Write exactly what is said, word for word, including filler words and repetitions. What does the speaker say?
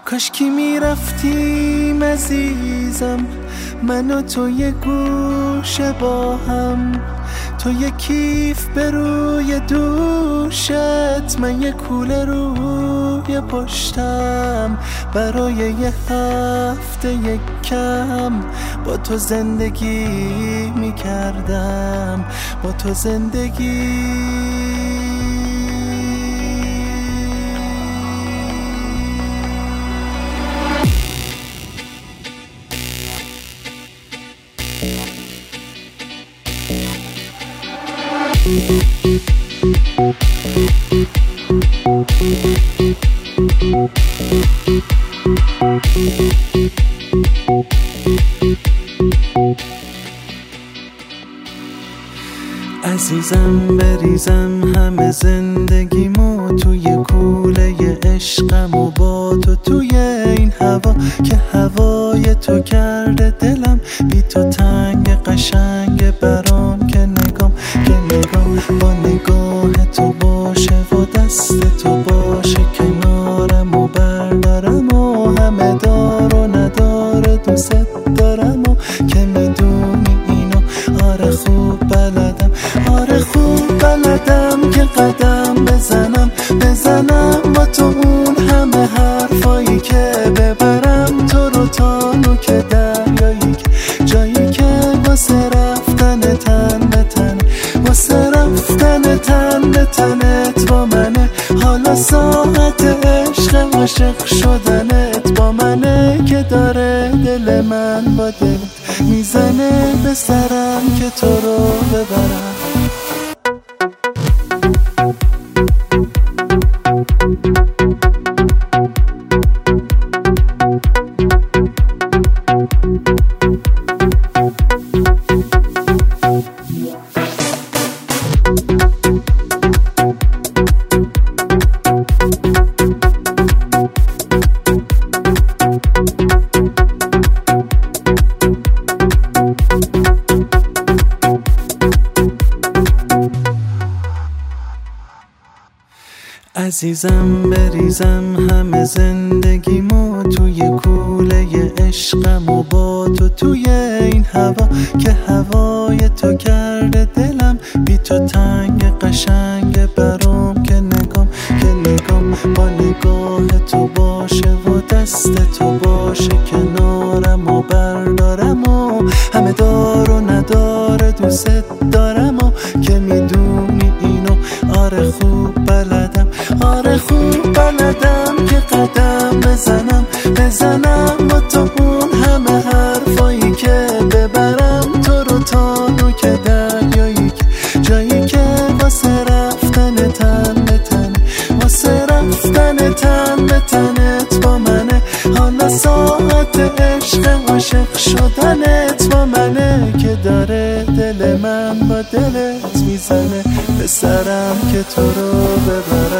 کاش کی میرفتیم عزیزم، من و تو یه گوشه با هم، تو یه کیف به روی دوشت، من یه کوله روی پشتم، برای یه هفته یک کم با تو زندگی میکردم، با تو زندگی. عزیزم بریزم همه زندگیمو توی کوله عشقم و با تو توی این هوا که هوای تو کرده دلم بی تو تنگ قشنگ برام که نگام که نگام با نگاه تو باشه و دست تو باشه کنارم و بردارم و همه دار و نداره دوست دارم و که میدونی اینو آره خوب بلدم، آره خوب بلدم که قدم بزنم بزنم با تو اون همه حرفایی که ببرم تو رو تا نوک دریایی که جایی که واسه رفتن تن به تن، واسه رفتن تن به تنت با منه، حالا ساعت عشق عاشق شدنت با منه که داره دل من با دلت میزنه به سرم که تو رو ببرم. عزیزم بریزم همه زندگیمو توی کوله عشقم و با تو توی این هوا که هوای تو کرده دلم بی تو تنگ قشنگ برام که نگام که نگام با نگاه تو باشه و دست تو باشه کنارم و بردارم و همه دار و نداره دوست دارم و که میدونی اینو آره خوب بلدم، آره خوب بلدم که قدم بزنم بزنم با تو اون همه حرفایی که ببرم تو رو تا نوک دریایی که جایی که واسه رفتن تن به تن، واسه رفتن تن به تنت با منه، حالا ساعت عشق عاشق شدنت با منه که داره دل من با دلت میزنه به سرم که تو رو ببرم.